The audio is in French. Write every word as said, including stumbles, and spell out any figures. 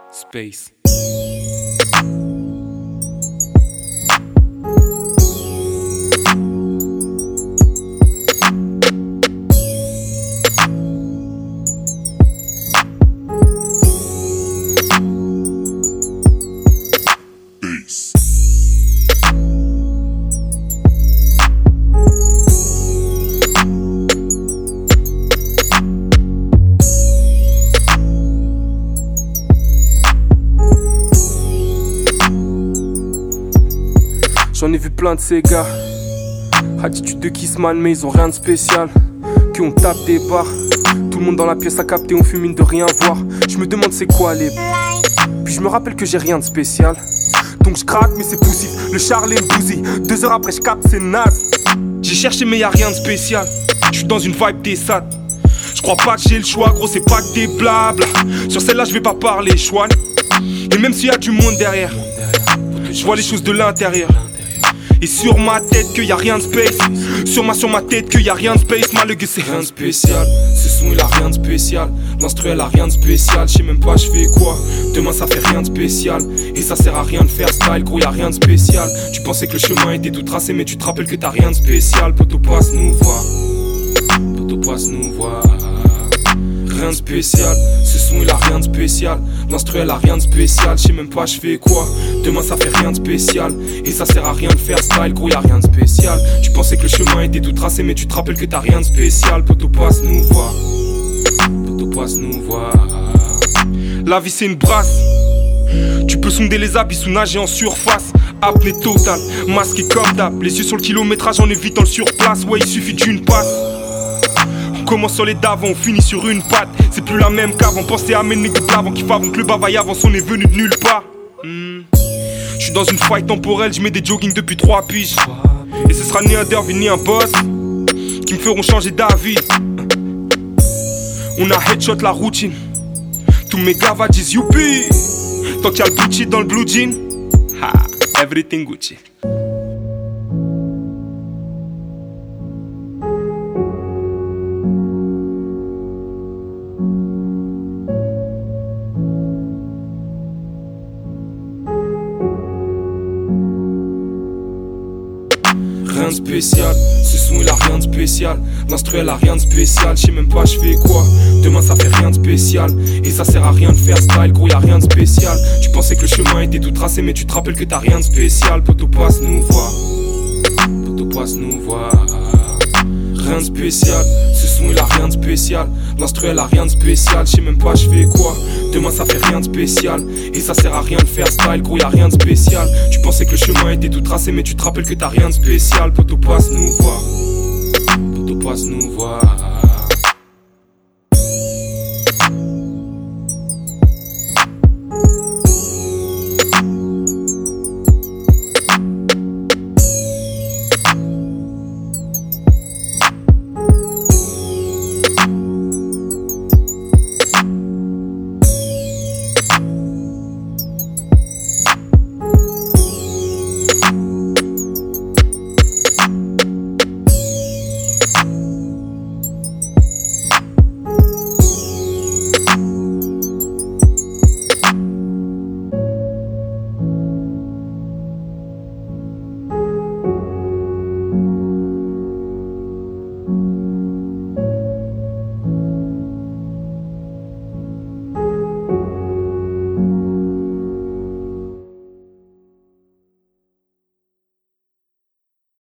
Space. J'en ai vu plein de ces gars, attitude de Kissman mais ils ont rien de spécial. Qui on tape des barres, tout le monde dans la pièce a capté, on fume mine de rien voir. Je me demande c'est quoi les. Puis je me rappelle que j'ai rien de spécial. Donc je craque mais c'est poussif, le Charlie me bousille. Deux heures après je capte c'est naze. J'ai cherché mais y'a rien de spécial. Je suis dans une vibe des sats. Je crois pas que j'ai le choix, gros c'est pas que des blabla. Sur celle-là je vais pas parler chouane. Et même s'il y a du monde derrière, je vois les choses de l'intérieur. Et sur ma tête que y a rien de space. Sur ma sur ma tête que y a rien de space. Malgré c'est rien de spécial. Ce son il a rien de spécial. L'instru elle a rien de spécial. J'sais même pas j'fais quoi. Demain ça fait rien de spécial. Et ça sert à rien de faire style. Gros y a rien de spécial. Tu pensais que le chemin était tout tracé. Mais tu te rappelles que t'as rien de spécial. Poto passe nous voir. Poto passe nous voir. Rien de spécial, ce son il a rien de spécial. L'instru elle a rien de spécial, j'sais même pas j'fais quoi. Demain ça fait rien de spécial. Et ça sert à rien de faire style, gros y'a rien de spécial. Tu pensais que le chemin était tout tracé mais tu te rappelles que t'as rien de spécial. Poto passe nous voir. Poto passe nous voir. La vie c'est une brasse. Tu peux sonder les abysses ou nager en surface. Apnée totale, masqué comme d'hab. Les yeux sur le kilométrage en évitant le surplace. Ouais il suffit d'une passe. On commence sur les d'avant, on finit sur une patte. C'est plus la même qu'avant, pensez à mes nègres d'avant qui favent que le bavaille avance, on est venu de nulle part. hmm. J'suis dans une faille temporelle, j'mets des jogging depuis trois piges. Et ce sera ni un derby ni un boss qui me feront changer d'avis. On a headshot la routine. Tous mes gavas disent youpi. Tant qu'il y a le Gucci dans le blue jean, ha, everything Gucci. Rien de spécial, ce son il a rien de spécial. L'instru elle a rien de spécial, j'sais même pas j'fais quoi. Demain ça fait rien de spécial. Et ça sert à rien de faire style, gros y'a rien de spécial. Tu pensais que le chemin était tout tracé mais tu te rappelles que t'as rien de spécial. Poto passe nous voir. Poto passe nous voir. Rien de spécial, ce son il a rien de spécial. L'instru elle a rien de spécial, j'sais même pas j'fais quoi. Demain ça fait rien de spécial. Et ça sert à rien de faire style, gros y'a rien de spécial. Tu pensais que le chemin était tout tracé mais tu te rappelles que t'as rien de spécial. Poto passe nous voir. Poto passe nous voir.